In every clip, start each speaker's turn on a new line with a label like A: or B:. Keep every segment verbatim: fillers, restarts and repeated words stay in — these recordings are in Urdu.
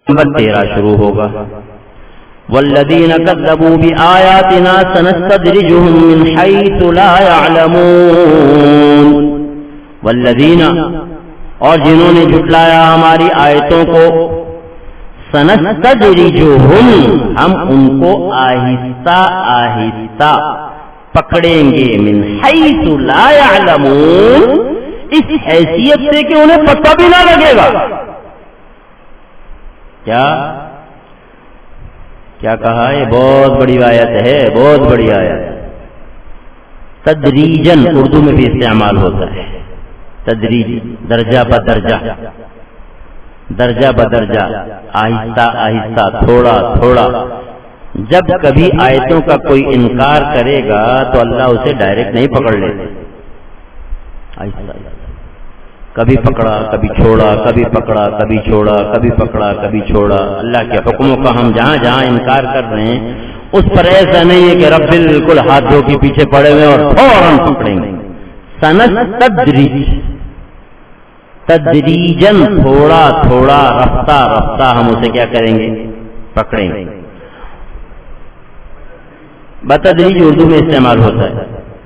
A: نمبر تیرہ شروع ہوگا. والذین کذبوا بآیاتنا سنستدرجهم من حیث لا یعلمون. والذین اور جنہوں نے جھٹلایا ہماری آیتوں کو، سنستدرجهم ہم ان کو آہستہ آہستہ پکڑیں گے، من حیث لا یعلمون اس حیثیت سے کہ انہیں پتہ بھی نہ لگے گا. کیا کیا کہا؟ یہ بہت بڑی آیت ہے، بہت بڑی آیت. تدریجن اردو میں بھی استعمال ہوتا ہے. تدریج درجہ بدرجہ، درجہ بدرجہ، آہستہ آہستہ، تھوڑا تھوڑا. جب کبھی آیتوں کا کوئی انکار کرے گا تو اللہ اسے ڈائریکٹ نہیں پکڑ لیتے، آہستہ آہستہ، کبھی پکڑا کبھی چھوڑا، کبھی پکڑا کبھی چھوڑا، کبھی پکڑا کبھی چھوڑا. اللہ کے حکموں کا ہم جہاں جہاں انکار کر رہے ہیں اس پر ایسا نہیں ہے کہ رب بالکل ہاتھوں کے پیچھے پڑے ہوئے اور فوراً پکڑیں گے. سنستدرج تدریجن، تھوڑا تھوڑا، رفتہ رفتہ ہم اسے کیا کریں گے؟ پکڑیں گے. بتدریج اردو میں استعمال ہوتا ہے،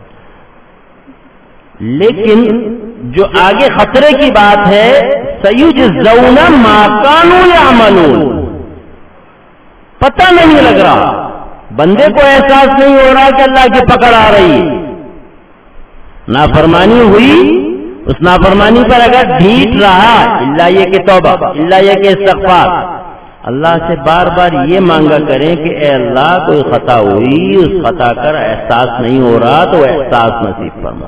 A: لیکن جو آگے خطرے کی بات ہے سیجزون ما کانوا یعملون، پتہ نہیں لگ رہا، بندے کو احساس نہیں ہو رہا کہ اللہ کی پکڑ آ رہی ہے. نافرمانی ہوئی، اس نافرمانی پر اگر ڈھیٹ رہا، اللہ یہ کہ توبہ، اللہ یہ کہ استغفار، اللہ سے بار بار یہ مانگا کریں کہ اے اللہ کوئی خطا ہوئی، اس خطا کر احساس نہیں ہو رہا تو احساس نصیب فرما.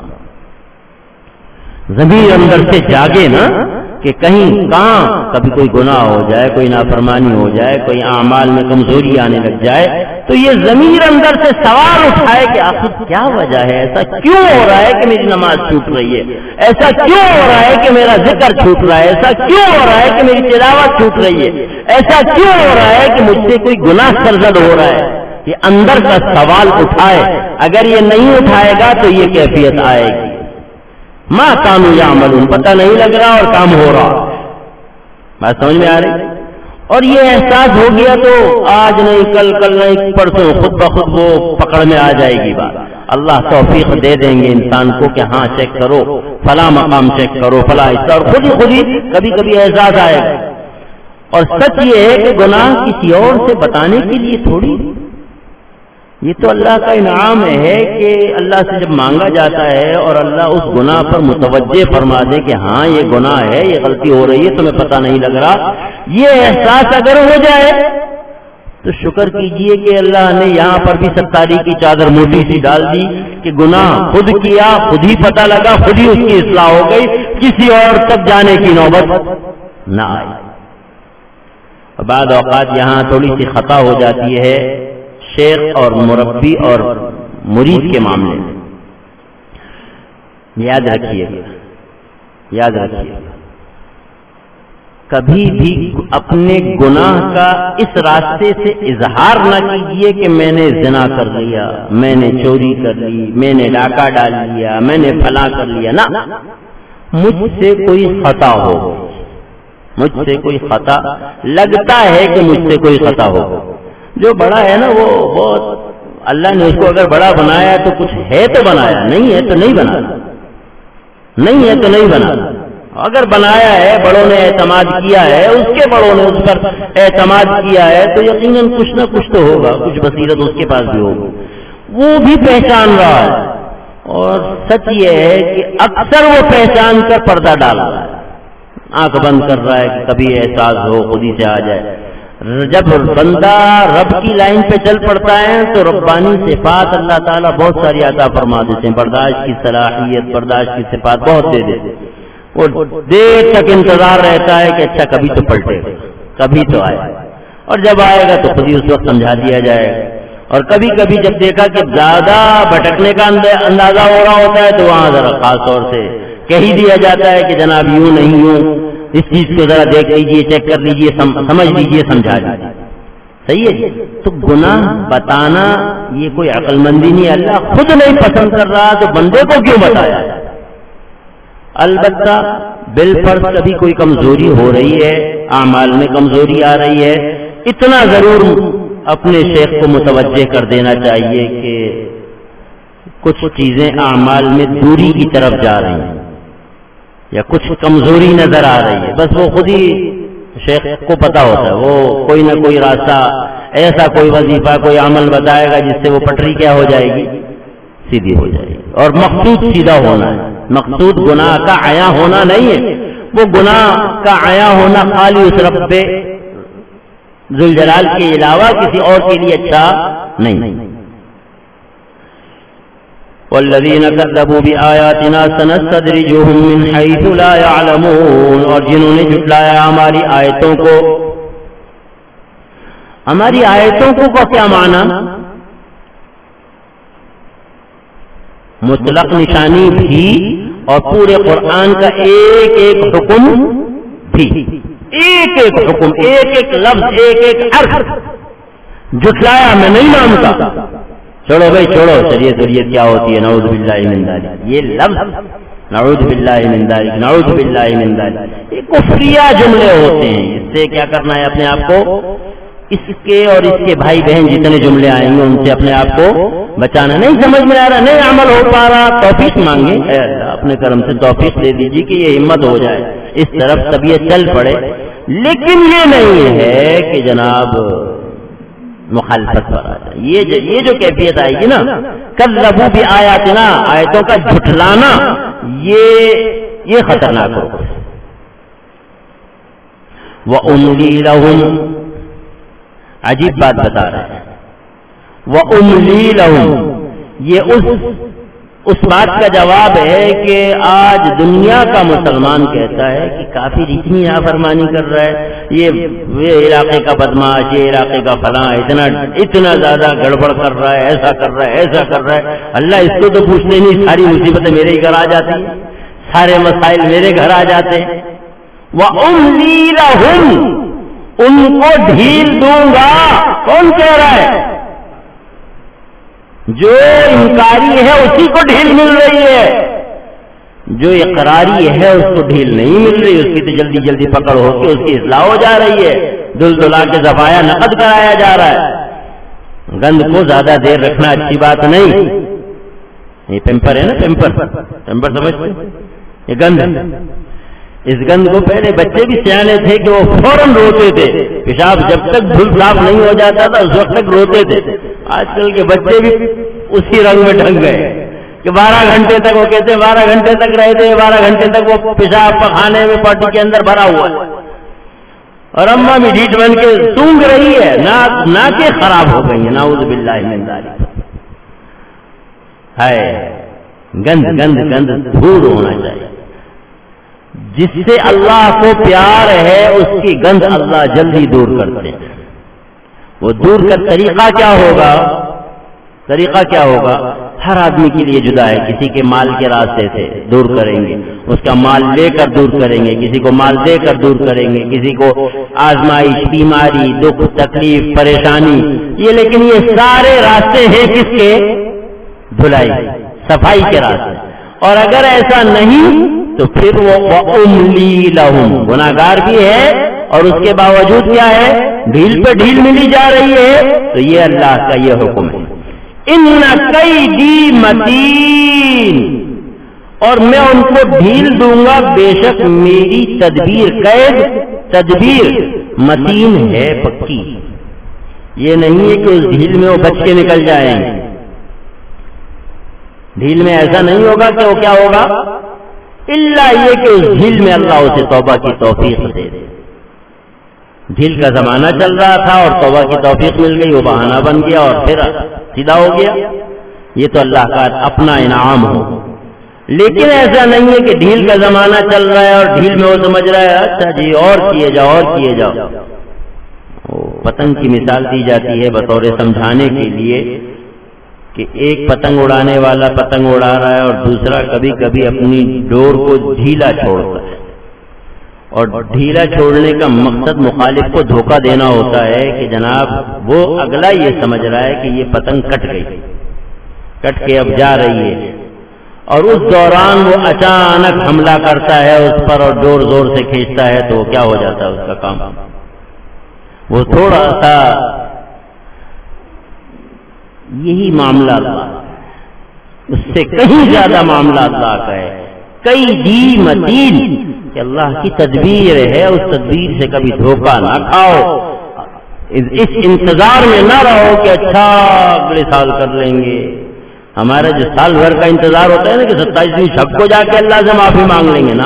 A: ضمیر اندر سے جاگے نا کہ کہیں کہاں کبھی کوئی گناہ ہو جائے، کوئی نافرمانی ہو جائے، کوئی اعمال میں کمزوری آنے لگ جائے تو یہ ضمیر اندر سے سوال اٹھائے کہ آخر کیا وجہ ہے، ایسا کیوں ہو رہا ہے کہ میری نماز چھوٹ رہی ہے، ایسا کیوں ہو رہا ہے کہ میرا ذکر چھوٹ رہا ہے، ایسا کیوں ہو رہا ہے کہ میری تلاوت چھوٹ رہی ہے، ایسا کیوں ہو رہا ہے کہ مجھ سے کوئی گناہ سرزد ہو رہا ہے. یہ اندر کا سوال اٹھائے. اگر یہ نہیں اٹھائے گا تو یہ کیفیت آئے گی. ما کانوا یعملون، پتہ نہیں لگ رہا اور کام ہو رہا. بات سمجھ میں آ رہی؟ اور یہ احساس ہو گیا تو آج نہیں کل، کل نہیں پرسوں خود بخود وہ پکڑ میں آ جائے گی بات. اللہ توفیق دے دیں گے انسان کو کہ ہاں چیک کرو، فلاں مقام چیک کرو، فلاں حصہ، اور خود ہی خود ہی کبھی کبھی احساس آئے گا. اور سچ یہ ہے کہ گناہ کسی اور سے بتانے کے لیے تھوڑی، یہ تو اللہ کا انعام ہے کہ اللہ سے جب مانگا جاتا ہے اور اللہ اس گناہ پر متوجہ فرما دے کہ ہاں یہ گناہ ہے، یہ غلطی ہو رہی ہے، تمہیں پتہ نہیں لگ رہا، یہ احساس اگر ہو جائے تو شکر کیجئے کہ اللہ نے یہاں پر بھی ستاری کی چادر موٹی سی ڈال دی کہ گناہ خود کیا، خود ہی پتہ لگا، خود ہی اس کی اصلاح ہو گئی، کسی اور تک جانے کی نوبت نہ آئی. بعض اوقات یہاں تھوڑی سی خطا ہو جاتی ہے شیخ اور مربی اور مرید کے معاملے میں. یاد رکھیے یاد رکھیے کبھی بھی اپنے گناہ کا اس راستے سے اظہار نہ کیجیے کہ میں نے زنا کر لیا، میں نے چوری کر لی، میں نے ڈاکہ ڈال لیا، میں نے فلاں کر لیا. نہ، مجھ سے کوئی خطا ہو، مجھ سے کوئی خطا لگتا ہے کہ مجھ سے کوئی خطا ہو. جو بڑا ہے نا وہ بہت، اللہ نے اس کو اگر بڑا بنایا تو کچھ ہے تو بنایا، نہیں ہے تو نہیں بنا، نہیں ہے تو نہیں بنا. اگر بنایا ہے، بڑوں نے اعتماد کیا ہے، اس کے بڑوں نے اس پر اعتماد کیا ہے تو یقیناً کچھ نہ کچھ تو ہوگا، کچھ بصیرت اس کے پاس بھی ہوگی، وہ بھی پہچان رہا ہے. اور سچ یہ ہے کہ اکثر وہ پہچان کر پردہ ڈال رہا ہے، آنکھ بند کر رہا ہے کہ کبھی احساس ہو خود ہی سے آ جائے. جب بندہ رب کی لائن پہ چل پڑتا ہے تو ربانی صفات اللہ تعالیٰ بہت ساری عطا فرما دیتے ہیں. برداشت کی صلاحیت، برداشت کی صفات بہت دے دیتے ہیں. وہ دیر تک انتظار رہتا ہے کہ اچھا کبھی تو پلٹے گا، کبھی تو آئے، اور جب آئے گا تو خود ہی اس وقت سمجھا دیا جائے گا. اور کبھی کبھی جب دیکھا کہ زیادہ بھٹکنے کا اندازہ ہو رہا ہوتا ہے تو وہاں ذرا خاص طور سے کہہ ہی دیا جاتا ہے کہ جناب یوں نہیں یوں، اس چیز کو ذرا دیکھ لیجئے، چیک کر لیجئے، سمجھ لیجئے، سمجھا لیجئے. صحیح ہے جی. تو گناہ بتانا یہ کوئی عقل مندی نہیں، اللہ خود نہیں پسند کر رہا تو بندے کو کیوں بتایا. البتہ بالفرض کبھی کوئی کمزوری ہو رہی ہے، اعمال میں کمزوری آ رہی ہے، اتنا ضرور اپنے شیخ کو متوجہ کر دینا چاہیے کہ کچھ چیزیں اعمال میں دوری کی طرف جا رہی ہیں یا کچھ کمزوری نظر آ رہی ہے، بس وہ خود ہی شیخ کو پتا ہوتا ہے، وہ کوئی نہ کوئی راستہ، ایسا کوئی وظیفہ، کوئی عمل بتائے گا جس سے وہ پٹری کیا ہو جائے گی، سیدھی ہو جائے گی۔ اور مقصود سیدھا ہونا ہے، مقصود گناہ کا عیاں ہونا نہیں ہے، وہ گناہ کا عیاں ہونا خالی اس رب ذوالجلال کے علاوہ کسی اور کے لیے اچھا نہیں۔ والذین کذبوا بآیاتنا سنستدرجهم من حیث لا یعلمون، اور جنہوں نے جھٹلایا ہماری آیتوں کو، ہماری آیتوں کو کا کیا معنی؟ مطلق نشانی بھی اور پورے قرآن کا ایک ایک حکم بھی، ایک ایک حکم، ایک ایک لفظ، ایک ایک حرف جھٹلایا میں نہیں مانتا۔ چھوڑو بھائی چھوڑو، شریعت شریعت کیا ہوتی ہے، نعوذ باللہ من ذالک، یہ لفظ نعوذ باللہ من ذالک، نعوذ باللہ من ذالک، یہ کفریہ جملے ہوتے ہیں۔ اس سے کیا کرنا ہے؟ اپنے آپ کو اس کے اور اس کے بھائی بہن جتنے جملے آئیں گے ان سے اپنے آپ کو بچانا۔ نہیں سمجھ میں آ رہا، نہیں عمل ہو پا رہا، توفیق مانگے، اے اللہ اپنے کرم سے توفیق دے دیجیے کہ یہ ہمت ہو جائے، اس طرف طبیعت چل پڑے۔ لیکن یہ نہیں ہے کہ جناب مخالفت پر آ جائے، یہ یہ جو کیفیت آئے گی نا، کذبوا بآیاتنا، آیتوں کا جھٹلانا، یہ یہ خطرناک ہوگا۔ وَأُمْلِي لَهُمْ، عجیب بات بتا رہے ہیں، وَأُمْلِي لَهُمْ، یہ اس اس بات کا جواب ہے کہ آج دنیا کا مسلمان کہتا ہے کہ کافر اتنی نافرمانی کر رہا ہے، یہ یہ علاقے کا بدماش، یہ علاقے کا فلاں اتنا اتنا زیادہ گڑبڑ کر رہا ہے، ایسا کر رہا ہے، ایسا کر رہا ہے، اللہ اس کو تو پوچھتے نہیں، ساری مصیبتیں میرے ہی گھر آ جاتی ہیں، سارے مسائل میرے گھر آ جاتے ہیں۔ وَأُمْلِي لَهُمْ، ان کو ڈھیل دوں گا، کون کہہ رہا ہے؟ جو انکاری ہے اسی کو ڈھیل مل رہی ہے، جو اقراری ہے اس کو ڈھیل نہیں مل رہی، اس کی تو جلدی جلدی پکڑ ہو کے اس کی اصلاح ہو جا رہی ہے، دل دلا کے زفایا نقد کرایا جا رہا ہے۔ گند کو زیادہ دیر رکھنا اچھی بات نہیں، یہ پیمپر ہے نا، پیمپر پیمپر سمجھتے، یہ گند ہے، اس گند کو پہلے بچے بھی سیانے تھے کہ وہ فوراً روتے تھے، پیشاب جب تک دھل صاف نہیں ہو جاتا تھا اس وقت تک روتے تھے۔ آج کل کے بچے بھی اسی رنگ میں ڈھنگ گئے کہ بارہ گھنٹے تک، وہ کہتے ہیں بارہ گھنٹے تک رہتے، بارہ گھنٹے تک وہ پیشاب پخانے میں پاٹی کے اندر بھرا ہوا ہے، اور اماں بھی ڈھیٹ بن کے سونگ رہی ہے، ناکیں خراب ہو گئی ہیں، نعوذ باللہ من ذالک۔ ہے گند گند گند دور ہونا چاہیے، جس سے اللہ کو پیار ہے اس کی گند اللہ جلدی دور کرتے ہیں۔ وہ دور کا طریقہ کیا ہوگا؟ طریقہ کیا ہوگا؟ ہر آدمی کے لیے جدا ہے، کسی کے مال کے راستے سے دور کریں گے، اس کا مال لے کر دور کریں گے، کسی کو مال دے کر دور کریں گے، کسی کو آزمائش، بیماری، دکھ، تکلیف، پریشانی، یہ لیکن یہ سارے راستے ہیں کس کے؟ دھلائی، صفائی کے راستے۔ اور اگر ایسا نہیں تو پھر وہ وَأُمْلِي لَهُمْ، گناہگار بھی ہے اور اس کے باوجود کیا ہے؟ ڈھیل پہ ڈھیل ملی جا رہی ہے، تو یہ اللہ کا یہ حکم ہے، اِنَّ کَیْدِی مَتِین، اور میں ان کو ڈھیل دوں گا، بے شک میری تدبیر، قید تدبیر متین ہے، پکی۔ یہ نہیں ہے کہ اس ڈھیل میں وہ بچ کے نکل جائیں گے، ڈھیل میں ایسا نہیں ہوگا کہ وہ کیا ہوگا، اللہ یہ کہ اس ڈھیل میں اللہ اسے توبہ کی توفیق دے دے۔ ڈھیل کا زمانہ چل رہا تھا اور توبہ کی توفیق مل گئی، وہ بہانہ بن گیا اور پھر سیدھا ہو گیا، یہ تو اللہ کا اپنا انعام ہو۔ لیکن ایسا نہیں ہے کہ ڈھیل کا زمانہ چل رہا ہے اور ڈھیل میں وہ سمجھ رہا ہے اچھا جی اور کیے جاؤ اور کیے جاؤ۔ پتنگ کی مثال دی جاتی ہے بطور سمجھانے کے لیے کہ ایک پتنگ اڑانے والا پتنگ اڑا رہا ہے اور دوسرا کبھی کبھی اپنی ڈور کو ڈھیلا چھوڑتا ہے، اور ڈھیلا چھوڑنے کا مقصد مخالف کو دھوکہ دینا ہوتا ہے کہ جناب وہ اگلا یہ سمجھ رہا ہے کہ یہ پتنگ کٹ گئی، کٹ کے اب جا رہی ہے، اور اس دوران وہ اچانک حملہ کرتا ہے اس پر اور زور زور سے کھینچتا ہے تو کیا ہو جاتا ہے اس کا کام؟ وہ تھوڑا سا یہی معاملہ اللہ، اس سے کہیں زیادہ معاملہ اللہ کا ہے، کئی دی متین کہ اللہ کی تدبیر ہے، اس تدبیر سے کبھی دھوکہ نہ کھاؤ، اس انتظار میں نہ رہو کہ اچھا اگلے سال کر لیں گے۔ ہمارا جو سال بھر کا انتظار ہوتا ہے نا کہ ستائیسویں شب کو جا کے اللہ سے معافی مانگ لیں گے نا،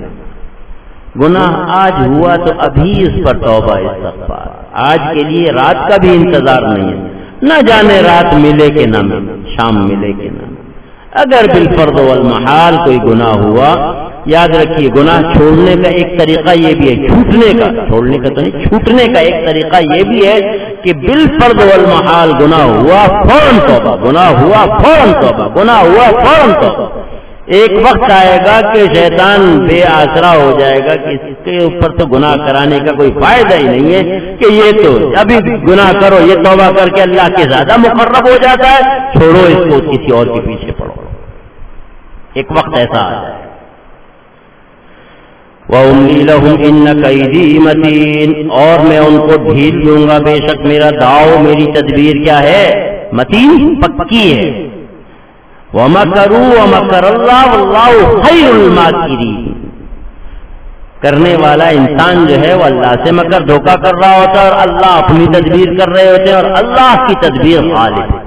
A: گناہ آج ہوا تو ابھی اس پر توبہ استغفار، آج کے لیے رات کا بھی انتظار نہیں ہے، نہ جانے رات ملے کہ نہ ملے، شام ملے کہ نہ ملے۔ اگر بالفرض والمحال کوئی گناہ ہوا، یاد رکھیے گناہ چھوڑنے کا ایک طریقہ یہ بھی ہے، چھوٹنے کا، چھوڑنے کا تو نہیں، چھوٹنے کا ایک طریقہ یہ بھی ہے کہ بالفرض والمحال گناہ ہوا فوراً توبہ، گناہ ہوا فوراً توبہ، گناہ ہوا فوراً توبہ۔ ایک وقت آئے گا کہ شیطان بے آسرا ہو جائے گا کہ اس کے اوپر تو گناہ کرانے کا کوئی فائدہ ہی نہیں ہے، کہ یہ تو ابھی گناہ کرو، یہ توبہ کر کے اللہ کے زیادہ مقرب ہو جاتا ہے، چھوڑو اس کو، کسی اور کے پیچھے پڑو۔ ایک وقت ایسا آ جائے۔ وَأُمْلِي لَهُمْ إِنَّ كَيْدِي مَتِينٌ، اور میں ان کو ڈھیل دوں گا، بے شک میرا داؤ، میری تدبیر کیا ہے؟ متین، پکی ہے۔ وَمَكَرُوا وَمَكَرَ اللَّهُ وَاللَّهُ خَيْرُ الْمَاكِرِينَ، کرنے والا انسان جو ہے وہ اللہ سے مکر دھوکہ کر رہا ہوتا ہے اور اللہ اپنی تدبیر کر رہے ہوتے ہیں، اور اللہ کی تدبیر غالب ہے۔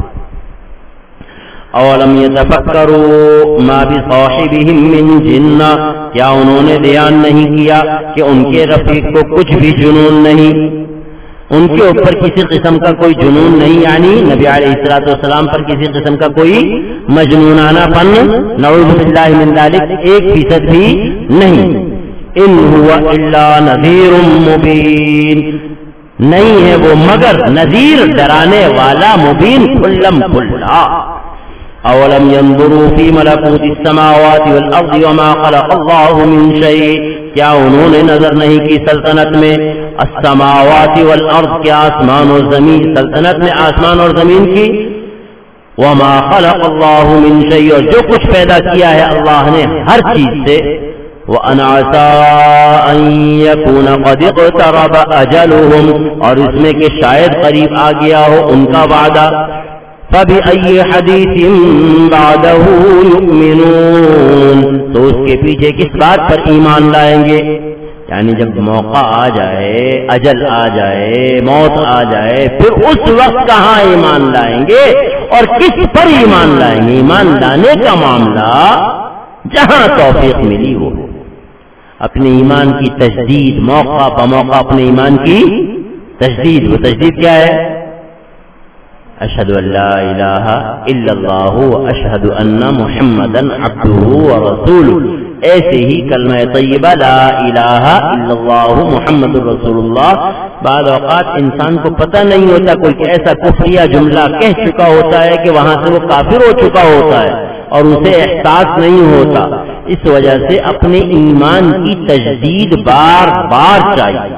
A: اولم یتفکروا ما بصاحبہم من جنہ، کیا انہوں نے دھیان نہیں کیا کہ ان کے رفیق کو کچھ بھی جنون نہیں، ان کے اوپر کسی قسم کا کوئی جنون نہیں، یعنی نبی علیہ الصلوۃ والسلام پر کسی قسم کا کوئی مجنونانہ پن، نعوذ باللہ من ذلک، ایک فیصد بھی نہیں۔ ان هو الا نذیر مبین، نہیں ہے وہ مگر نذیر، ڈرانے والا، مبین، کھلم کھلا۔ اولم ينظروا في ملكوت السماوات والارض وما خلق الله من شيء، کیا انہوں نے نظر نہیں کی سلطنت میں السماوات والارض، کیا آسمان اور زمین، سلطنت میں آسمان اور زمین کی، وما خلق الله من شيء، اور جو کچھ پیدا کیا ہے اللہ نے ہر چیز سے، وَأَنْ عَسَىٰ أَن يَكُونَ قَدِ اقْتَرَبَ أَجَلُهُمْ، اور اس میں کہ شاید قریب آ گیا ہو ان کا وعدہ، فَبِأَيِّ حَدِيثٍ بَعْدَهُ يُؤْمِنُونَ، تو اس کے پیچھے کس بات پر ایمان لائیں گے؟ یعنی جب موقع آ جائے، اجل آ جائے، موت آ جائے، پھر اس وقت کہاں ایمان لائیں گے اور کس پر ایمان لائیں گے؟ ایمان لانے کا معاملہ جہاں توفیق ملی ہو، اپنے ایمان کی تجدید، موقع بموقع اپنے ایمان کی تجدید۔ وہ تجدید کیا ہے؟ اشہد ان لا الہ الا اللہ واشہد ان محمدا عبدہ ورسولہ، ایسے ہی کلمہ طیبہ لا الہ الا اللہ محمد رسول اللہ، بعض اوقات انسان کو پتہ نہیں ہوتا، کوئی ایسا کفریہ جملہ کہہ چکا ہوتا ہے کہ وہاں سے وہ کافر ہو چکا ہوتا ہے اور اسے احساس نہیں ہوتا، اس وجہ سے اپنے ایمان کی تجدید بار بار چاہیے۔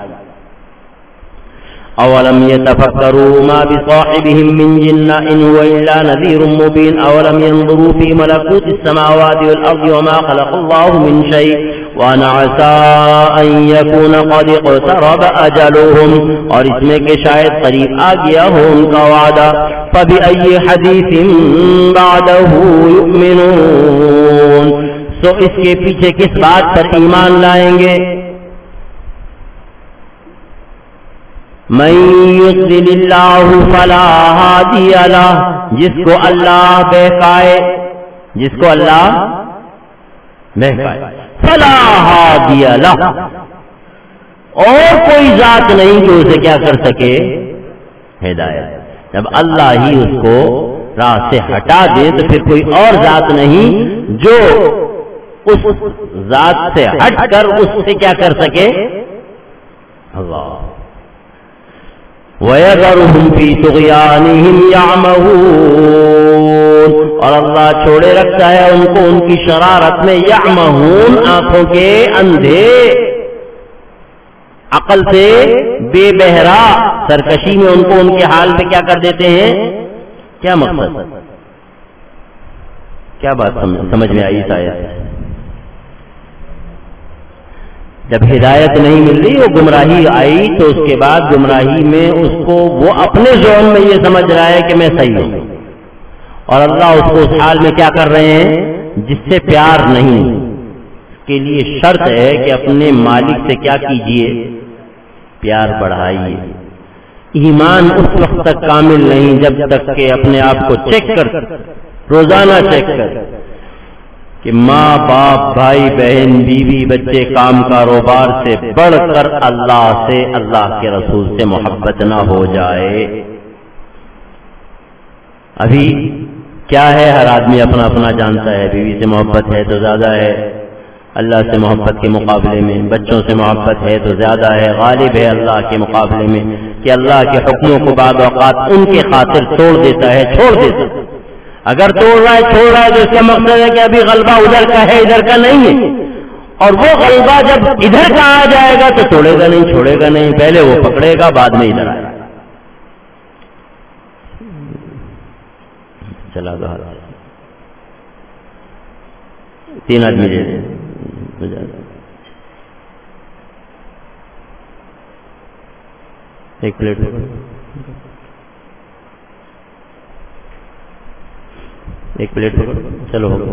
A: اولم يتفکروا ما بصاحبهم من جنہ ان هو الا نذیر مبین، اولم ينظروا في ملكوت السماوات والارض وما خلق الله من شيء وان عسى ان يكون قد اقترب اجلهم، اور اس میں کہ شاید قریب آ گیا ہو ان کا وعدہ، فبأي حدیث بعده يؤمنون، سو اس کے پیچھے کس بات پر ایمان لائیں گے؟ من یضلل اللہ فلا ہادی لہ، جس کو اللہ بہکائے، جس کو اللہ بہکائے، فلا ہادی لہ، اور کوئی ذات نہیں کہ اسے کیا کر سکے؟ ہدایت۔ جب اللہ ہی اس کو راہ سے ہٹا دے تو پھر کوئی اور ذات نہیں جو اس ذات سے ہٹ کر اس سے کیا کر سکے؟ اللہ۔ وَيَذَرُهُمْ فِي طُغْيَانِهِمْ يَعْمَهُونَ، اور اللہ چھوڑے رکھتا ہے ان کو ان کی شرارت میں، یعمہون، آنکھوں کے اندھے، عقل سے بے بہرا، سرکشی میں ان کو ان کے حال پہ کیا کر دیتے ہیں؟ کیا مقصد؟ کیا بات سمجھ میں آئی؟ شاید جب ہدایت نہیں مل رہی، وہ گمراہی آئی تو اس کے بعد گمراہی میں اس کو وہ اپنے ذہن میں یہ سمجھ رہا ہے کہ میں صحیح ہوں، اور اللہ اس کو اس حال میں کیا کر رہے ہیں جس سے پیار نہیں۔ اس کے لیے شرط ہے کہ اپنے مالک سے کیا کیجئے، پیار بڑھائیے۔ ایمان اس وقت تک کامل نہیں جب تک کہ اپنے آپ کو چیک کر، روزانہ چیک کر کہ ماں باپ بھائی بہن بیوی بچے کام کاروبار سے بڑھ کر اللہ سے، اللہ کے رسول سے محبت نہ ہو جائے۔ ابھی کیا ہے، ہر آدمی اپنا اپنا جانتا ہے، بیوی سے محبت ہے تو زیادہ ہے اللہ سے محبت کے مقابلے میں، بچوں سے محبت ہے تو زیادہ ہے، غالب ہے اللہ کے مقابلے میں کہ اللہ کے حکموں کو بعض اوقات ان کے خاطر توڑ دیتا ہے، چھوڑ دیتا ہے۔ اگر توڑ رہا ہے چھوڑ رہا ہے تو اس کا مقصد ہے کہ ابھی غلبہ ادھر کا ہے ادھر کا نہیں ہے، اور وہ غلبہ جب ادھر کا آ جائے گا تو توڑے گا نہیں، چھوڑے گا نہیں، پہلے وہ پکڑے گا بعد میں ادھر آئے گا۔ چلا گا تین آدمی دے دیں، ایک پلیٹ ایک پلیٹ چلو ہوگا۔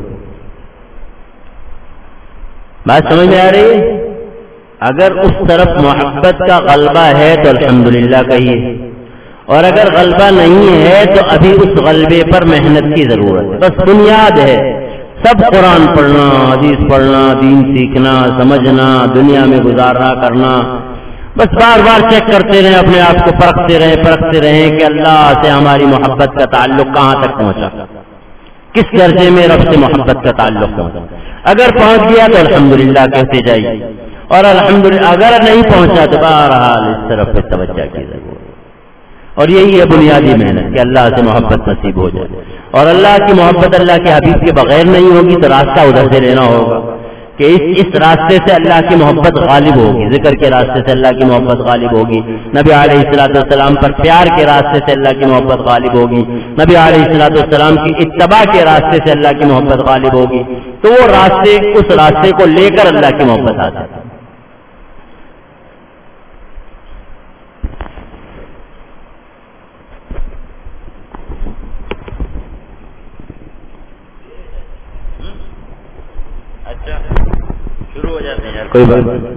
A: بات سمجھ میں آ رہی ہے؟ اگر اس طرف محبت کا غلبہ ہے تو الحمدللہ کہیے، اور اگر غلبہ نہیں ہے تو ابھی اس غلبے پر محنت کی ضرورت ہے۔ بس بنیاد ہے، سب قرآن پڑھنا، حدیث پڑھنا، دین سیکھنا، سمجھنا، دنیا میں گزارنا کرنا، بس بار بار چیک کرتے رہیں، اپنے آپ کو پرکھتے رہیں پرکھتے رہیں کہ اللہ سے ہماری محبت کا تعلق کہاں تک پہنچا، کس درجے میں رب سے محبت کا تعلق پہنچا۔ اگر پہنچ گیا تو الحمدللہ کہتے جائیے، اور الحمدللہ اگر نہیں پہنچا تو بہرحال اس طرف پہ توجہ کی ضرورت ہے۔ اور یہی ہے بنیادی محنت کہ اللہ سے محبت نصیب ہو جائے، اور اللہ کی محبت اللہ کے حبیب کے بغیر نہیں ہوگی تو راستہ ادھر سے لینا ہوگا کہ اس اس راستے سے اللہ کی محبت غالب ہوگی، ذکر کے راستے سے اللہ کی محبت غالب ہوگی، نبی علیہ الصلوۃ والسلام پر پیار کے راستے سے اللہ کی محبت غالب ہوگی، نبی علیہ الصلوۃ والسلام کی اتباع کے راستے سے اللہ کی محبت غالب ہوگی، تو وہ راستے اس راستے کو لے کر اللہ کی محبت آ جاتی ہے۔ شروع ہو جاتے ہیں یار، کوئی بات نہیں۔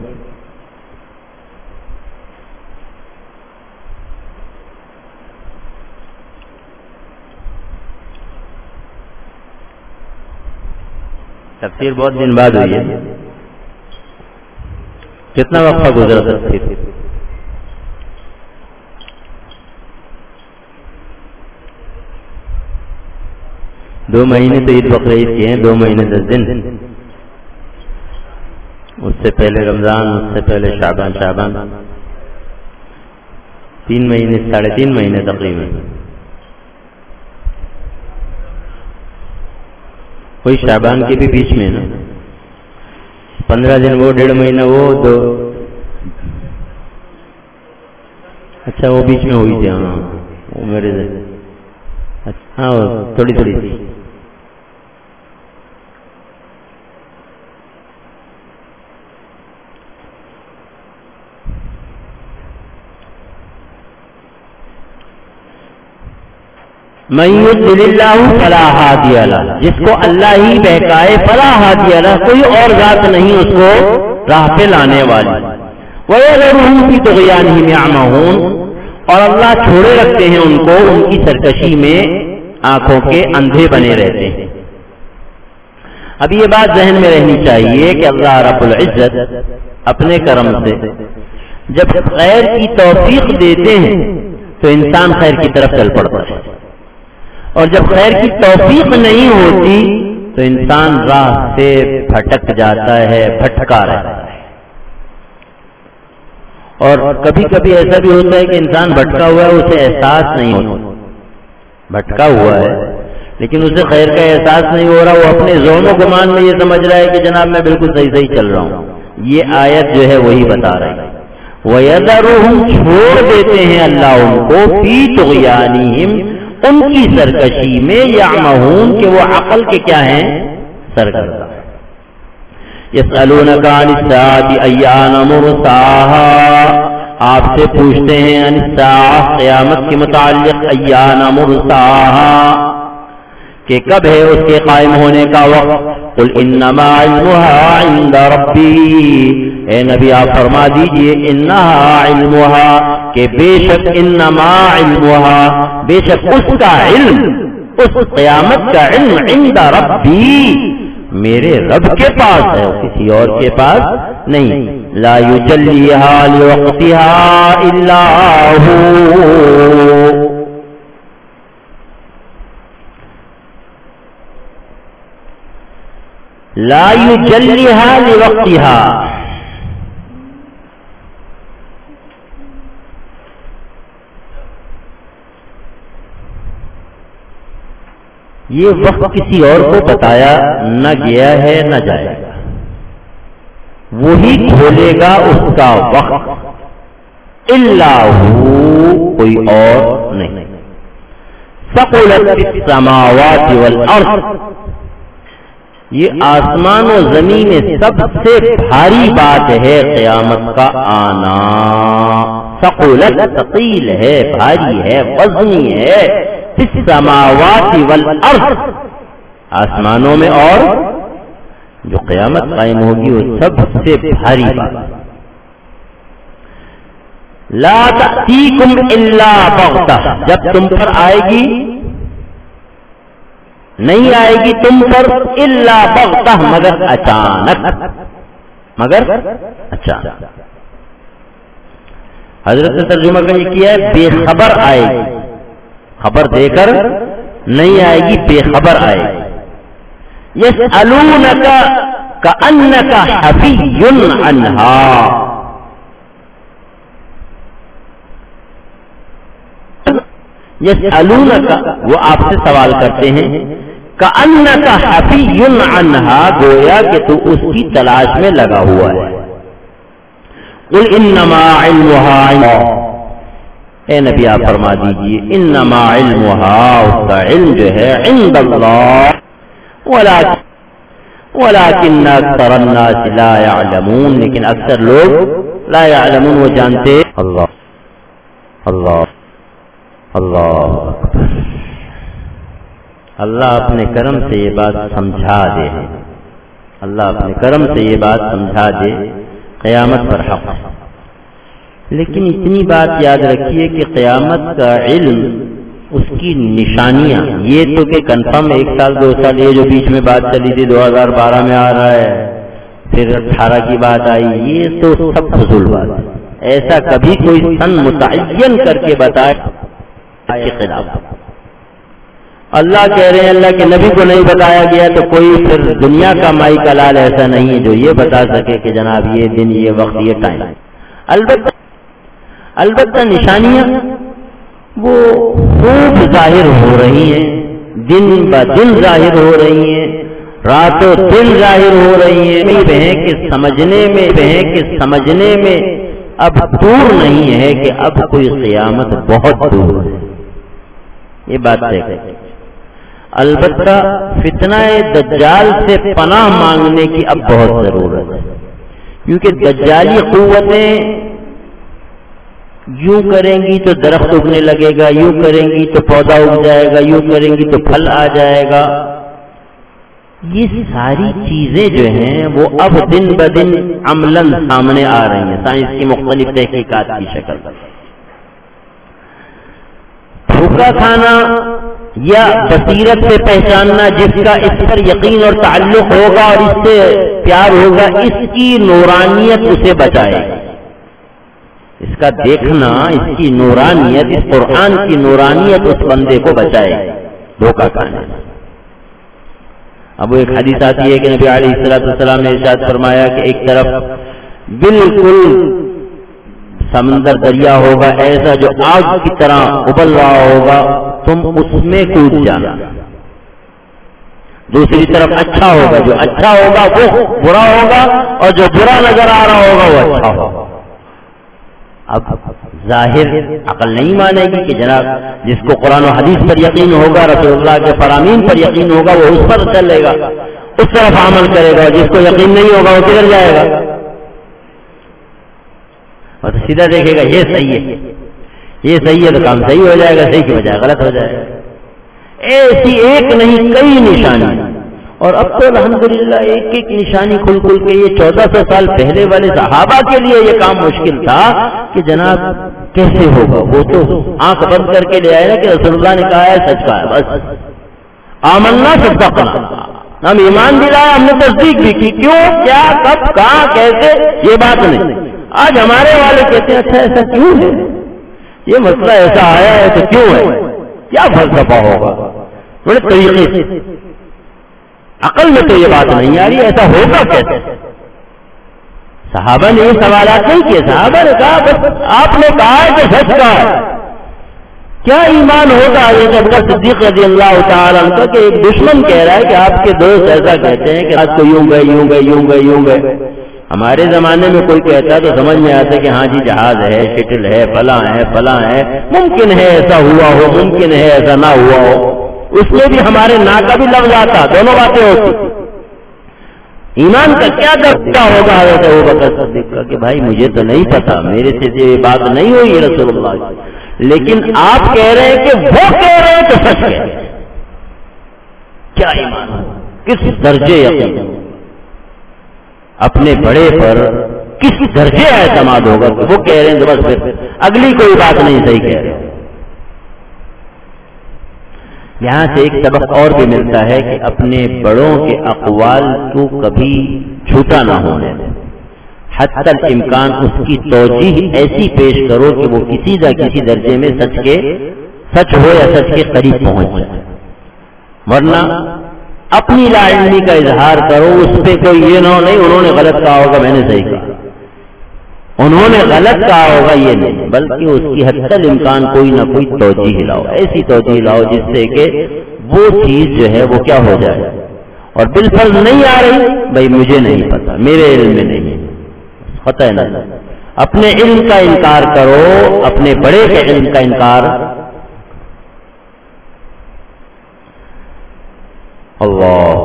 A: تفسیر بہت دن بعد ہوئی ہے، کتنا وقفہ گزرا تفسیر؟ دو مہینے تو عید بقرعید کے ہیں، دو مہینے دس دن، اس سے پہلے رمضان، اس سے پہلے شعبان شعبان تین مہینے ساڑھے تین مہینے تقریباً، کوئی شعبان کے بھی بیچ میں نا، پندرہ دن وہ، ڈیڑھ مہینہ وہ، دو اچھا وہ بیچ میں ہوئی تھی، ہاں وہ میرے ہاں تھوڑی تھوڑی سی۔ من یضلل اللہ فلا ہادی لہ، جس کو اللہ ہی بہکائے فلا ہادی لہ، کوئی اور ذات نہیں اس کو راہ پہ لانے والی۔ وَيَذَرُهُمْ فِي طُغْيَانِهِمْ يَعْمَهُونَ، اور اللہ چھوڑے رکھتے ہیں ان کو ان کی سرکشی میں آنکھوں کے اندھے بنے رہتے ہیں۔ اب یہ بات ذہن میں رہنی چاہیے کہ اللہ رب العزت اپنے کرم سے جب خیر کی توفیق دیتے ہیں تو انسان خیر کی طرف چل پڑتا ہے، اور جب خیر کی توفیق نہیں ہوتی تو انسان راہ سے بھٹک جاتا ہے، بھٹکا رہتا ہے۔ اور کبھی کبھی ایسا بھی ہوتا ہے کہ انسان بھٹکا ہوا ہے، اسے احساس نہیں ہوتا، بھٹکا ہوا ہے لیکن اسے خیر کا احساس نہیں ہو رہا، وہ اپنے ذہن و گمان میں یہ سمجھ رہا ہے کہ جناب میں بالکل صحیح صحیح چل رہا ہوں۔ یہ آیت جو ہے وہی بتا رہی ہے، وَيَذَرُهُمْ چھوڑ دیتے ہیں اللہ ان کو فی طغیانہم ان کی سرکشی میں یعمہون کہ وہ عقل کے کیا ہیں سرگرداں. یسألونک عن الساعة ایان مرساها آپ سے پوچھتے ہیں عن الساعة قیامت کے متعلق ایان مرساها کہ کب ہے اس کے قائم ہونے کا وقت. قل انما علمها عند ربی اے نبی آپ فرما دیجئے انہا علمها کہ بے شک انما علمها بے شک اس کا علم اس قیامت کا علم عند ربی میرے رب کے پاس ہے کسی اور کے پاس نہیں. لا یجلیها لوقتها الا هو لا یجلیها لوقتها یہ وقت کسی اور کو بتایا نہ گیا ہے نہ جائے گا, وہی کھولے گا اس کا وقت. الا ہو کوئی اور نہیں. ثقلت فی السماوات والارض یہ آسمان و زمین میں سب سے بھاری بات ہے قیامت کا آنا. ثقلت ثقیل ہے, بھاری ہے, وزنی ہے. فی السماوات والارض آسمانوں میں اور جو قیامت قائم ہوگی وہ سب سے بھاری بات. لا تأتیکم الا بغتہ جب تم پر آئے گی نہیں آئے گی تم پر الا بغتہ مگر اچانک مگر اچانک. حضرت نے ترجمہ کا یہ کیا ہے بے خبر آئے گی, خبر دے کر نہیں آئے گی, بے خبر آئے گی. یسألونک کأنک حفی عنہا یسألونک وہ آپ سے سوال کرتے ہیں کأنک حفی عنہا گویا کہ تو اس کی تلاش میں لگا ہوا ہے. قل انما علمها عند اے نبی آپ فرما دیجئے انما علمها اس کا علم جو ہے عند اللہ ولكن اکثر الناس لا يعلمون لیکن اکثر لوگ لا يعلمون وہ جانتے. اللہ اللہ اللہ اللہ اپنے کرم سے یہ بات سمجھا دے, اللہ اپنے کرم سے یہ بات سمجھا دے قیامت پر حق. لیکن اتنی بات یاد رکھیے کہ قیامت کا علم اس کی نشانیاں یہ تو کہ کنفرم ایک سال دو سال یہ جو بیچ میں بات چلی تھی دو ہزار بارہ میں آ رہا ہے پھر اٹھارہ کی بات آئی یہ تو سب فضول بات ہے. ایسا کبھی کوئی سن متعین کر کے بتائے کے خلاف. اللہ کہہ رہے ہیں اللہ کے نبی کو نہیں بتایا گیا تو کوئی پھر دنیا کا مائی کا لال ایسا نہیں ہے جو یہ بتا سکے کہ جناب یہ دن یہ وقت یہ ٹائم. البتہ البتہ نشانیاں وہ خوب ظاہر ہو رہی ہیں, دن ب دن ظاہر ہو رہی ہیں, راتوں دن ظاہر ہو رہی ہیں. ہیں کہ سمجھنے میں ہیں کہ سمجھنے میں اب دور نہیں ہے کہ اب کوئی قیامت بہت دور ہے. یہ بات ہے. البتہ فتنہ دجال سے پناہ مانگنے کی اب بہت ضرورت ہے, کیونکہ دجالی قوتیں یوں کریں گی تو درخت اگنے لگے گا, یوں کریں گی تو پودا اگ جائے گا, یوں کریں گی تو پھل آ جائے گا. یہ ساری چیزیں جو ہیں وہ اب دن بدن عملاً سامنے آ رہی ہیں سائنس کی مختلف تحقیقات کی شکل پر. بھوکا کھانا یا بصیرت سے پہچاننا جس کا اس پر یقین اور تعلق ہوگا اور اس سے پیار ہوگا, اس کی نورانیت اسے بچائے گی. اس کا دیکھنا, اس کی نورانیت, اس قرآن کی نورانیت اس بندے کو بچائے گی دھوکہ کھانے. اب وہ ایک حدیث آتی ہے کہ نبی علیہ الصلوۃ والسلام نے ارشاد فرمایا کہ ایک طرف بالکل سمندر دریا ہوگا ایسا جو آگ کی طرح ابل رہا ہوگا, تم اس میں کود جانا. دوسری طرف اچھا ہوگا, جو اچھا ہوگا وہ برا ہوگا, اور جو برا نظر آ رہا ہوگا وہ اچھا ہوگا. اب ظاہر عقل نہیں مانے گی کہ جناب جس کو قرآن و حدیث پر یقین ہوگا، رسول اللہ کے فرامین پر یقین ہوگا، وہ اس پر چلے گا، اس طرف عمل کرے گا، جس کو یقین نہیں ہوگا وہ کدھر جائے گا؟ اور سیدھا دیکھے گا یہ صحیح ہے، یہ صحیح ہے تو کام صحیح ہو جائے گا، صحیح کی بجائے غلط ہو جائے گا۔ ایسی ایک نہیں کئی نشانی، اور اب تو الحمدللہ ایک ایک نشانی کھل کھل کے، یہ چودہ سو سال پہلے والے صحابہ کے لیے یہ کام مشکل تھا کہ جناب کیسے ہوگا، وہ تو آنکھ بند کر کے لے آئے نا کہ رسول اللہ نے کہا ہے سچ کہا ہے، بس آمنا صدقنا، ہم ایمان دلایا، ہم نے تصدیق بھی کی، کیوں کیا کب کہاں کیسے یہ بات نہیں۔ آج ہمارے والے کہتے ہیں اچھا ایسا کیوں ہے، یہ مسئلہ ایسا آیا ہے تو کیوں ہے، کیا فلسفہ ہوگا، بڑے طریقے سے، عقل میں تو یہ بات نہیں آ رہی، ایسا ہوگا کیسے؟ صحابہ نے یہ سوالات نہیں کیے، صحابہ نے کہا بس آپ نے کہا ہے کہ سچ کہا ہے۔ کیا ایمان ہوگا حضرت ابوبکر صدیق رضی اللہ تعالیٰ عنہ کا کہ ایک دشمن کہہ رہا ہے کہ آپ کے دوست ایسا کہتے ہیں کہ آج کو یوں گئے یوں گئے یوں گئے یوں گئے۔ ہمارے زمانے میں کوئی کہتا تو سمجھ میں آتا کہ ہاں جی جہاز ہے، شٹل ہے، فلاں ہے فلاں ہے، ممکن ہے ایسا ہوا ہو، ممکن ہے ایسا نہ ہوا ہو، اس میں بھی ہمارے نا کا بھی لفظ آتا، دونوں باتیں ہوتی۔ ایمان کا کیا درجہ ہوگا حضرت ابوبکر صدیق کا کہ بھائی مجھے تو نہیں پتا، میرے سے یہ بات نہیں ہوئی رسول اللہ کی، لیکن آپ کہہ رہے ہیں کہ وہ کہہ رہے ہیں تو سچ کہہ رہے ہیں۔ کیا ایمان، کس درجے یقین، اپنے بڑے پر کس درجے اعتماد ہوگا کہ وہ کہہ رہے ہیں تو بس پھر اگلی کوئی بات نہیں صحیح کہہ رہے ہیں۔ یہاں سے ایک سبق اور بھی ملتا ہے کہ اپنے بڑوں کے اقوال کو کبھی جھوٹا نہ ہونے دیں، حتی الامکان اس کی توجیہ ایسی پیش کرو کہ وہ کسی نہ کسی درجے میں سچ کے سچ ہو یا سچ کے قریب پہنچ جائے، ورنہ اپنی لا علمی کا اظہار کرو، اس پہ کوئی یہ نہ ہو نہیں انہوں نے غلط کہا ہوگا میں نے صحیح کہا، انہوں نے غلط کہا ہوگا یہ نہیں، بلکہ اس کی حتی الامکان کوئی نہ کوئی توجیہ لاؤ، ایسی توجیہ لاؤ جس سے کہ وہ چیز جو ہے وہ کیا ہو جائے، اور بالفرض نہیں آ رہی بھائی مجھے نہیں پتا، میرے علم میں نہیں، خطا نہ اپنے علم کا انکار کرو، اپنے بڑے کے علم کا انکار۔ اللہ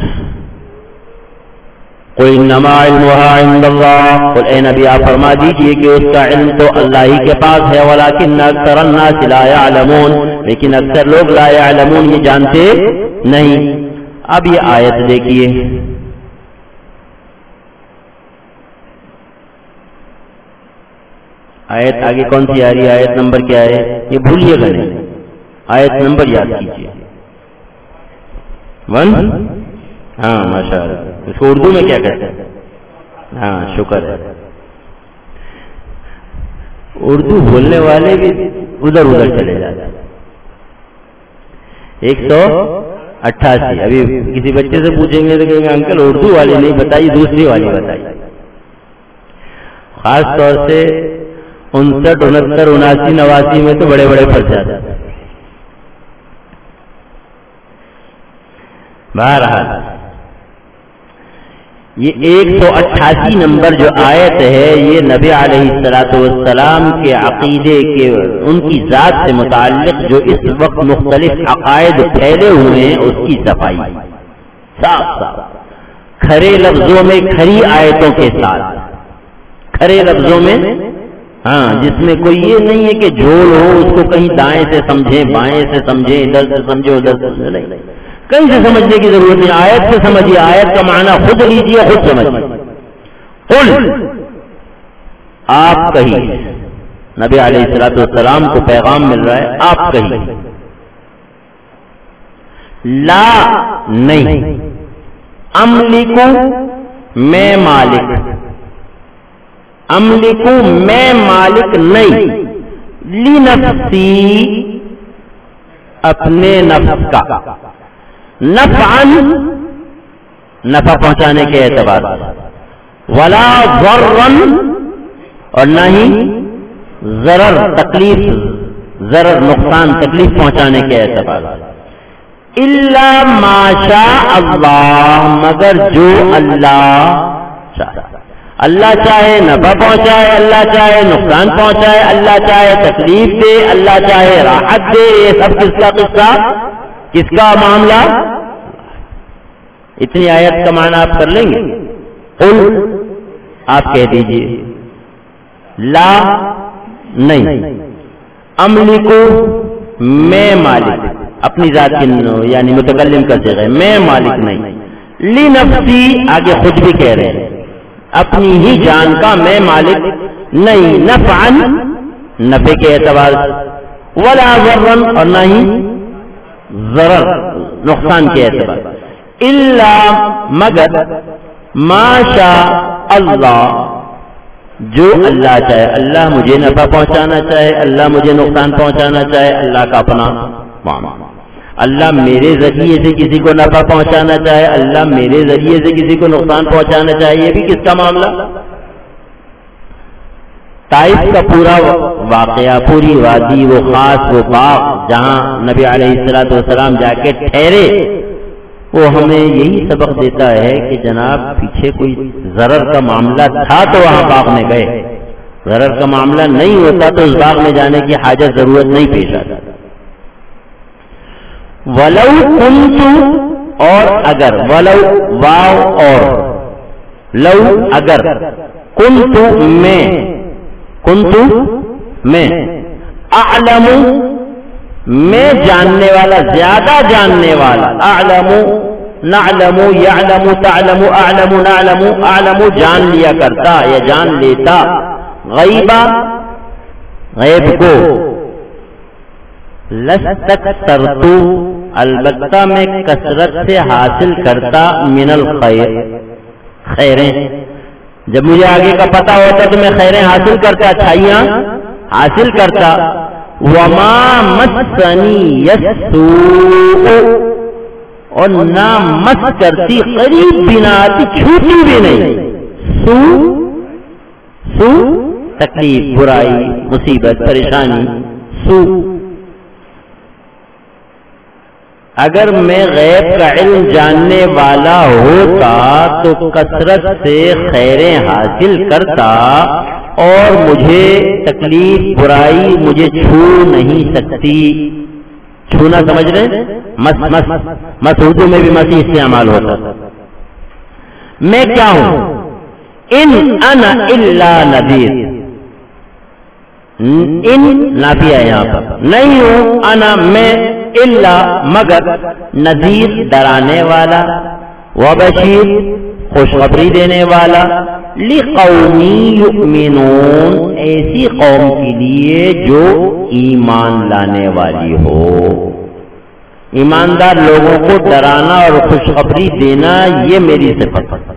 A: قل انما علمها عند اللہ، قل اے نبی آپ فرما دیجئے کہ اس کا علم تو اللہ ہی کے پاس ہے، ولکن اکثر الناس لا يعلمون، لیکن اکثر لوگ لا يعلمون یہ جانتے نہیں۔ اب یہ آیت دیکھیے، آیت آگے کون سی آ رہی ہے، آیت نمبر کیا ہے یہ بھولیے گا نہیں، آیت نمبر یاد کیجیے، ون، ہاں ماشاء اللہ، اس کو اردو میں کیا کہتے ہیں، ہاں شکر ہے، اردو بولنے والے بھی ادھر ادھر چلے جاتے ہیں۔ ایک سو اٹھاسی، ابھی کسی بچے سے پوچھیں گے تو کہیں گے انکل اردو والی نہیں بتائی، دوسری والی بتائی، خاص طور سے انسٹھ انہتر اناسی نواسی میں تو بڑے بڑے پھنس جاتے ہیں۔ بہرحال یہ ایک سو اٹھاسی نمبر جو آیت ہے یہ نبی علیہ الصلوۃ والسلام کے عقیدے کے ان کی ذات سے متعلق جو اس وقت مختلف عقائد پھیلے ہوئے ہیں اس کی صفائی، صاف صاف کھرے لفظوں میں کھری آیتوں کے ساتھ، کھرے لفظوں میں، ہاں جس میں کوئی یہ نہیں ہے کہ جھول ہو، اس کو کہیں دائیں سے سمجھیں بائیں سے سمجھیں ادھر سے سمجھو ادھر سے سمجھیں، نہیں، کہیں سے سمجھنے کی ضرورت نہیں، آیت سے سمجھیے، آیت کا معنی خود لیجیے، خود سمجھیے۔ قل آپ کہیے، نبی علیہ الصلوۃ والسلام کو پیغام مل رہا ہے، آپ کہیے لا نہیں، املکو میں مالک، املکو میں مالک نہیں، لنفسی اپنے نفس کا، نفعا نفع پہنچانے کے اعتبار سے، ولا ضرا اور نہ ہی ضرر تکلیف، ضرر نقصان تکلیف پہنچانے کے اعتبار سے، الا ما شاء اللہ مگر جو اللہ چاہتا، اللہ چاہے نفع پہنچائے، اللہ چاہے نقصان پہنچائے، اللہ چاہے تکلیف دے، اللہ چاہے راحت دے، یہ سب کس کا قصہ، کس کا معاملہ؟ اتنی آیت کا معنی آپ کر لیں گے؟ قل آپ کہہ دیجئے لا نہیں، املکو میں مالک، اپنی ذات کی یعنی متکلم کا صیغہ ہے، میں مالک نہیں، لنفسی آگے خود بھی کہہ رہے ہیں اپنی ہی جان کا میں مالک نہیں، نفعن نفع کے اعتبار سے، ولا ضرن اور نہ ہی ضرر نقصان کے اعتبار، الا مگر ما شاء اللہ جو اللہ چاہے، اللہ مجھے نفع پہنچانا چاہے، اللہ مجھے نقصان پہنچانا چاہے، اللہ کا اپنا معاملہ، اللہ میرے ذریعے سے کسی کو نفع پہنچانا چاہے، اللہ میرے ذریعے سے کسی کو نقصان پہنچانا چاہے، یہ بھی کس کا معاملہ؟ طائف کا پورا واقعہ، پوری وادی، وہ خاص وہ باغ جہاں نبی علیہ الصلوۃ والسلام جا کے ٹھہرے، وہ ہمیں یہی سبق دیتا ہے کہ جناب پیچھے کوئی ضرر کا معاملہ تھا تو وہاں باغ میں گئے، ضرر کا معاملہ نہیں ہوتا تو اس باغ میں جانے کی حاجت ضرورت نہیں پیش آتی۔ ولو کنت اور اگر، ولو واو اور لو اگر، کنت میں، کنت میں، اعلم میں جاننے والا، زیادہ جاننے والا، اعلم نعلم یعلم تعلم اعلم نعلم، اعلم جان لیا کرتا یا جان لیتا، غیبا غیب کو، لستکثرت البتہ میں کثرت سے حاصل کرتا، من الخیر خیریں، جب مجھے آگے کا پتہ ہوتا تو میں خیریں حاصل کرتا، اچھائیاں حاصل کرتا، وما مسنی السوء اور نہ مس کرتی، قریب بھی نہ آتی، چھوٹی بھی نہیں، سو سو تکلیف، برائی، مصیبت، پریشانی، سو۔ اگر میں غیب کا علم جاننے والا ہوتا تو کثرت سے خیریں حاصل کرتا اور مجھے تکلیف، برائی مجھے چھو نہیں سکتی۔ چھونا سمجھ رہے؟ مس مس مس اردو میں بھی مسی استعمال ہوتا۔ میں کیا ہوں؟ ان انا الا نذیر، ان نافیہ ہے یہاں پر، نہیں ہوں انا میں، الا مگر، نذیر ڈرانے والا، وبشیر خوشخبری دینے والا، لقوم یؤمنون ایسی قوم کے لیے جو ایمان لانے والی ہو۔ ایماندار لوگوں کو ڈرانا اور خوشخبری دینا یہ میری صفت ہے۔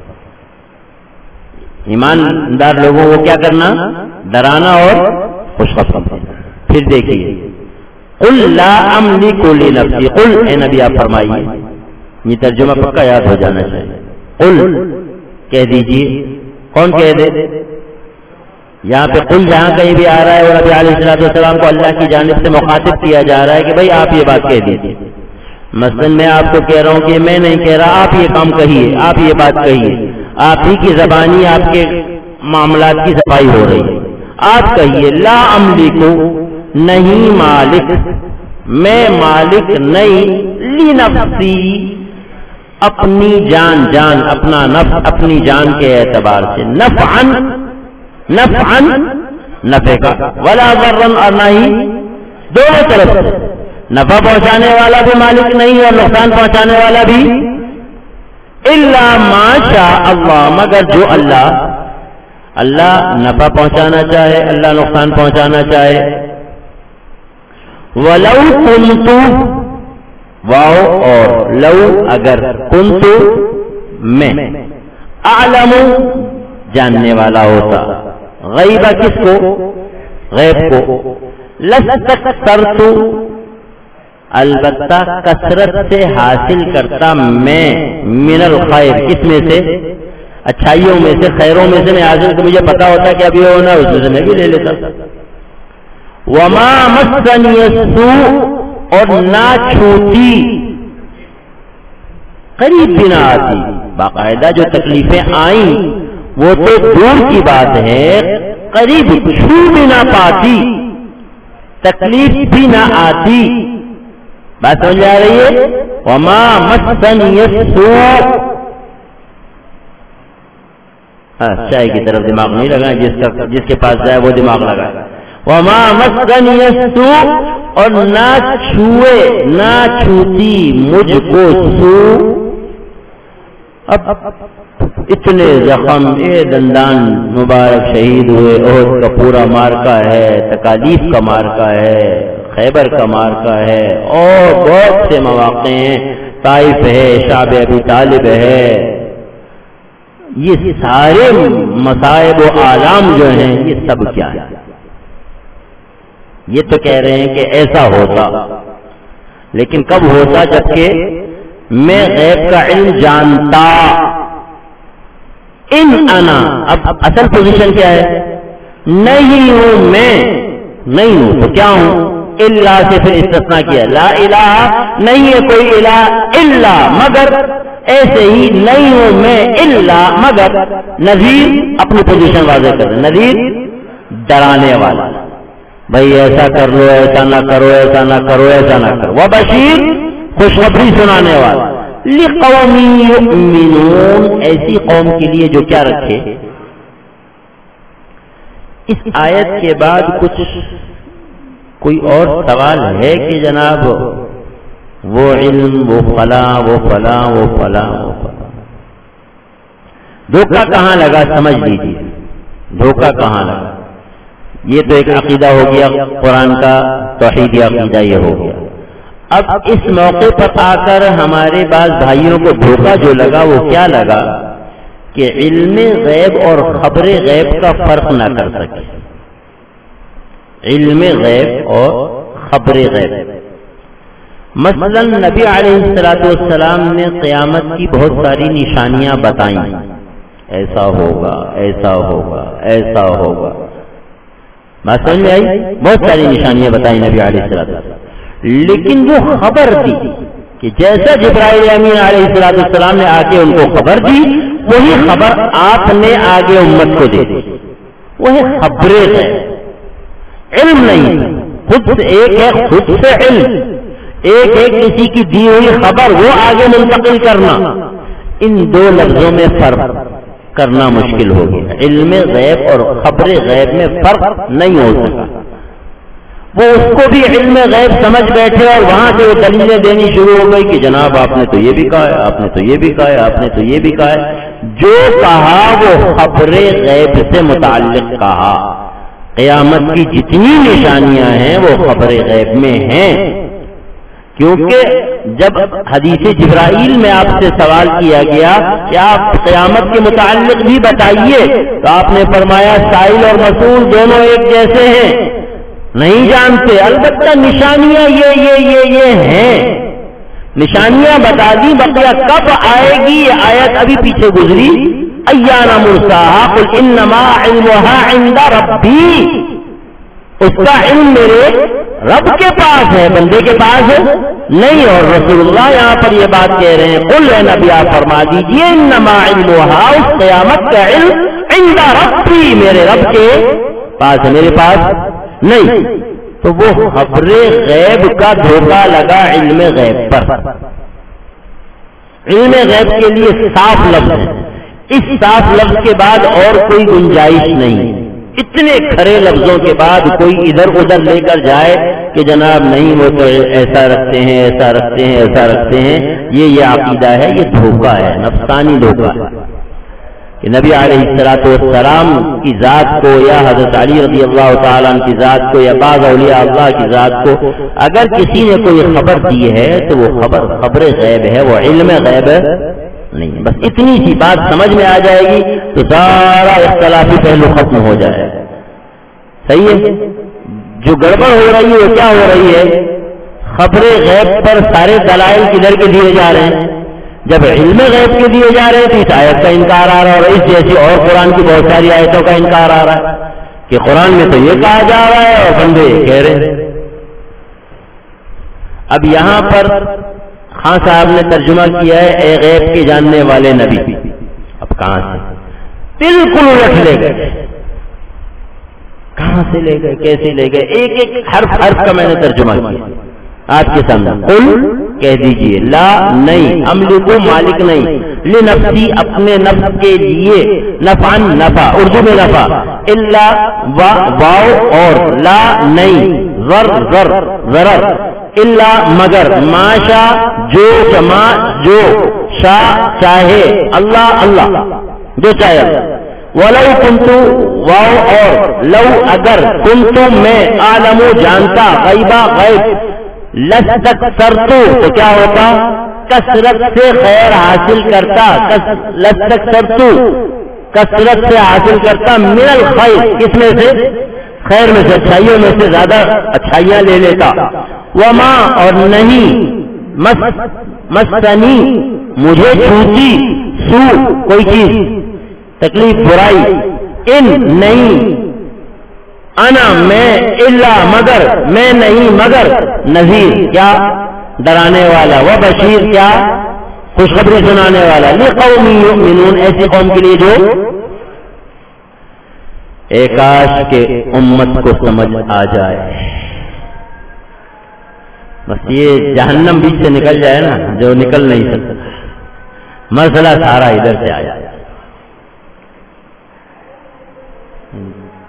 A: ایماندار لوگوں کو کیا کرنا؟ ڈرانا اور خوشخبری۔ پھر دیکھیے، قل لا املک لنفسی، قل اے نبی آپ فرمائیے، یہ ترجمہ پکا یاد ہو جانا چاہیے، قل کہہ دیجیے، کون کہہ دے؟ یہاں پہ قل جہاں کہیں بھی آ رہا ہے اور نبی علیہ الصلوۃ والسلام کو اللہ کی جانب سے مخاطب کیا جا رہا ہے کہ بھائی آپ یہ بات کہہ دیجیے۔ مثلا میں آپ کو کہہ رہا ہوں کہ میں نہیں کہہ رہا، آپ یہ کام کہیے، آپ یہ بات کہیے، آپ ہی کی زبانی آپ کے معاملات کی صفائی ہو رہی ہے، آپ کہیے لا املک نہیں مالک، میں مالک نہیں، لنفسی اپنی جان، جان اپنا نفع اپنی جان کے اعتبار سے، نفعن نفعن نفع کا، ولا ضرن اور نہ ہی دونوں طرف سے، نفع پہنچانے والا بھی مالک نہیں اور نقصان پہنچانے والا بھی، الا ما شاء اللہ مگر جو اللہ اللہ نفع پہنچانا چاہے، اللہ نقصان پہنچانا چاہے۔ ولو کنت واو اور لو اگر، کنت میں، اعلم جاننے والا ہوتا، غیبہ کس کو؟ غیب کو، لستکثرت البتہ کثرت سے حاصل کرتا میں، من الخیر کس میں سے؟ اچھائیوں میں سے، خیروں میں سے میں حاصل، تو مجھے پتا ہوتا کہ اب یہ ہونا اس میں سے میں بھی لے لیتا۔ وما مسنی السوء اور نہ چھوٹی، قریب بھی نہ آتی، باقاعدہ جو تکلیفیں آئیں وہ تو دور کی بات ہے، قریب چھو بھی نہ پاتی، تکلیف بھی نہ آتی. بات سمجھ آ رہی ہے؟ وما مسنی السوء. ہاں چائے کی طرف دماغ نہیں لگائیں، جس کا جس کے پاس جائے وہ دماغ لگائے. وما مسنی السوء، اور نہ چھوئے نہ چھوتی مجھ کو سو. اب اتنے زخم، اے دندان مبارک شہید ہوئے، احد کا پورا مارکا ہے، تکالیف کا مارکا ہے، خیبر کا مارکا ہے، اور بہت سے مواقع ہیں، طائف ہے، شعب ابی طالب ہے. یہ سارے مصائب و آلام جو ہیں یہ سب کیا ہے؟ یہ تو کہہ رہے ہیں کہ ایسا ہوتا، لیکن کب ہوتا؟ جبکہ میں غیب کا علم جانتا. ان انا، اب اصل پوزیشن کیا ہے؟ نہیں ہوں، میں نہیں ہوں تو کیا ہوں؟ الا سے پھر استثناء کیا، لا الہ، نہیں ہے کوئی الہ الا مگر، ایسے ہی نہیں ہوں میں الا مگر. نذیر اپنی پوزیشن واضح کر، نذیر ڈرانے والا، بھائی ایسا کر لو، ایسا نہ کرو، ایسا نہ کرو، ایسا نہ کرو. وبشیر، خوشخبری سنانے والا. لقوم یؤمنون، ایسی قوم کے لیے جو کیا رکھے. اس آیت کے بعد کچھ کوئی اور سوال ہے کہ جناب وہ علم، وہ فلاں، وہ فلاں، وہ فلاں، وہ فلاں، دھوکہ کہاں لگا؟ سمجھ لیجیے دھوکہ کہاں لگا. یہ تو ایک عقیدہ ہو گیا قرآن کا، توحیدی عقیدہ یہ ہو گیا. اب اس موقع پر آ کر ہمارے بعض بھائیوں کو دھوکہ جو لگا وہ کیا لگا کہ علم غیب اور خبر غیب کا فرق نہ کر سکے. علم غیب اور خبر غیب. مثلا نبی علیہ الصلوۃ والسلام نے قیامت کی بہت ساری نشانیاں بتائیں، ایسا ہوگا، ایسا ہوگا، ایسا ہوگا. بات سمجھ میں آئی؟ بہت ساری نشانیاں بتائیں نبی علیہ الصلوۃ والسلام، لیکن وہ خبر دی کہ جیسا جبرائیل امین علیہ الصلوۃ والسلام نے آ کے ان کو خبر دی، وہی خبر آپ نے آگے امت کو دے دی. وہ خبر ہے، علم نہیں. خود سے ایک ہے خود سے علم، ایک ہے کسی کی دی ہوئی خبر وہ آگے منتقل کرنا. ان دو لفظوں میں فرق کرنا مشکل ہو گیا. علم غیب اور خبر غیب میں فرق نہیں ہو سکا. وہ اس کو بھی علم غیب سمجھ بیٹھے اور وہاں سے وہ دلیلیں دینی شروع ہو گئی کہ جناب آپ نے تو یہ بھی کہا ہے، آپ نے تو یہ بھی کہا ہے، آپ نے تو یہ بھی کہا ہے. جو کہا وہ خبر غیب سے متعلق کہا. قیامت کی جتنی نشانیاں ہیں وہ خبر غیب میں ہیں، کیونکہ جب حدیث جبرائیل میں آپ سے سوال کیا گیا کہ آپ قیامت کے متعلق بھی بتائیے، تو آپ نے فرمایا سائل اور مسئول دونوں ایک جیسے ہیں، نہیں جانتے. البتہ نشانیاں یہ یہ یہ یہ ہیں، نشانیاں بتا دی. بقیہ کب آئے گی یہ آیت ابھی پیچھے گزری. ایانا مرساہا قل انما علمها عند ربی، اس کا علم میرے رب کے پاس ہے، بندے کے پاس نہیں. اور رسول اللہ یہاں پر یہ بات کہہ رہے ہیں، قل اے نبی آپ فرما دیجئے انما علمها، اس قیامت کا علم عند ربی، میرے رب کے پاس ہے، میرے پاس نہیں. تو وہ خبر غیب کا دھوکہ لگا علم غیب پر. علم غیب کے لیے صاف لفظ ہے، اس صاف لفظ کے بعد اور کوئی گنجائش نہیں. اتنے کھرے لفظوں کے بعد کوئی ادھر ادھر لے کر جائے کہ جناب نہیں وہ تو ایسا رکھتے ہیں، ایسا رکھتے ہیں، ایسا رکھتے ہیں، یہ یہ عقیدہ ہے، یہ دھوکہ ہے، نفسانی دھوکہ ہے. کہ نبی علیہ الصلوۃ والسلام کی ذات کو یا حضرت علی رضی اللہ تعالیٰ عنہ کی ذات کو یا بعض اولیاء اللہ کی ذات کو اگر کسی نے کوئی خبر دی ہے تو وہ خبر خبر غیب ہے، وہ علم غیب نہیں. بس اتنی سی بات سمجھ میں آ جائے گی تو سارا اختلافی پہلو ختم ہو جائے. صحیح ہے؟ جو گڑبڑ ہو رہی ہے وہ کیا ہو رہی ہے؟ خبر غیب پر سارے دلائل کدھر کے دیے جا رہے ہیں؟ جب علم غیب کے دیے جا رہے ہیں تو اس آیت کا انکار آ رہا ہے، اور اس جیسی اور قرآن کی بہت ساری آیتوں کا انکار آ رہا ہے کہ قرآن میں تو یہ کہا جا رہا ہے اور بندے کہہ رہے ہیں. اب یہاں پر خان صاحب نے ترجمہ کیا ہے اے غیب کے جاننے والے نبی. اب کہاں سے بالکل الٹ لے گئے. کہاں سے لے گئے, کیسے لے گئے؟ ایک ایک حرف حرف کا میں نے ترجمہ کیا آپ کے سامنے. قل کہہ دیجئے, لا نہیں, املکو مالک نہیں, لنفسی اپنے نفس کے لیے, نفعن نفع اردو میں نفع, الا واو اور لا نہیں, ضر ضر ضرر, الا مگر, ماشا جو جما جو, شاہ چاہے, اللہ اللہ جو چاہے اللہ. ولو کنتو واو اور لو اگر, کنتو میں, عالمو جانتا, غیبا غیب, لستکثرتو تو کیا ہوتا, کثرت سے خیر حاصل کرتا, لستکثرتو کثرت سے حاصل کرتا, من الخیر کس میں سے, خیر میں سے, اچھائیوں میں سے زیادہ اچھائیاں لے لیتا. وما اور نہیں, مس مسنی مجھے چھوٹی, سو کوئی چیز, تکلیف برائی, ان نہیں, انا میں, الا مگر, میں نہیں مگر, نذیر کیا, ڈرانے والا, و بشیر کیا, خوشخبری سنانے والا, لقوم یؤمنون ایسی قوم کے لیے جو ایک کاش کے امت کو سمجھ آ جائے. بس یہ جہنم بیچ سے نکل جائے نا, جو نکل نہیں سکتا, مسئلہ سارا ادھر سے آیا.